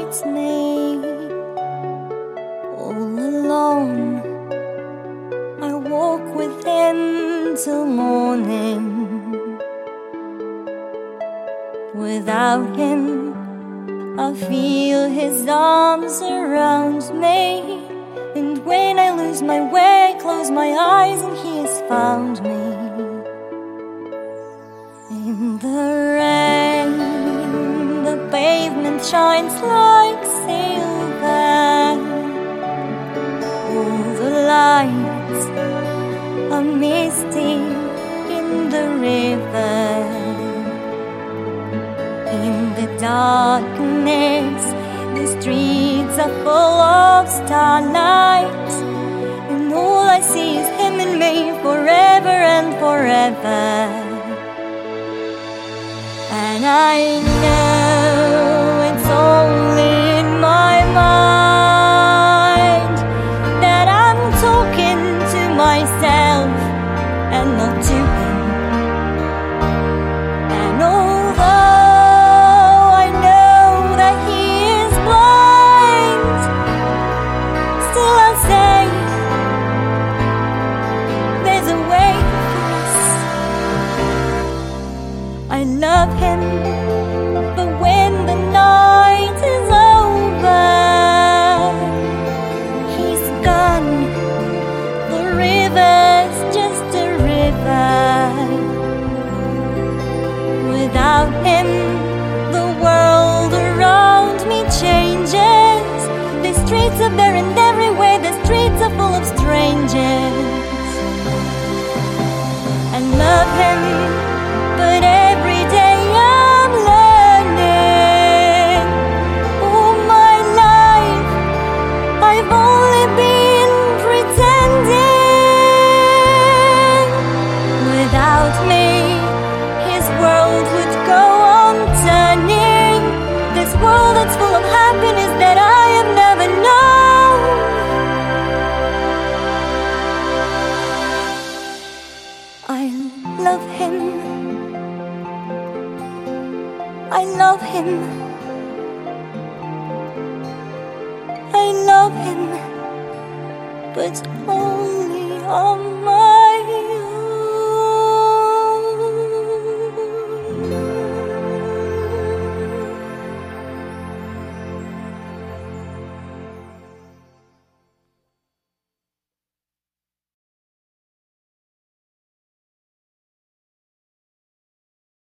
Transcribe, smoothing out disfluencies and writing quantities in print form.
it's me, all alone. I walk with him till morning. Without him, I feel his arms around me. And when I lose my way, close my eyes and he has found me. In the rain, the pavement shines like silver. All the lights are misty in the river. In the darkness, the streets are full of starlight, and all I see is him and me forever and forever. And I know it's only in my mind that I'm talking to myself and not to him. And although I know that he is blind, still I'll say there's a way for us. I love him, but when the night is over, he's gone. The river's just a river. Without him, the world around me changes. The streets are bare and everywhere the streets are full of strangers. I love him, but every day I'm learning. All my life I've only been pretending. Without me, his world would go on turning. This world that's full of happiness that I have never known. I love him, I love him, I love him, but only on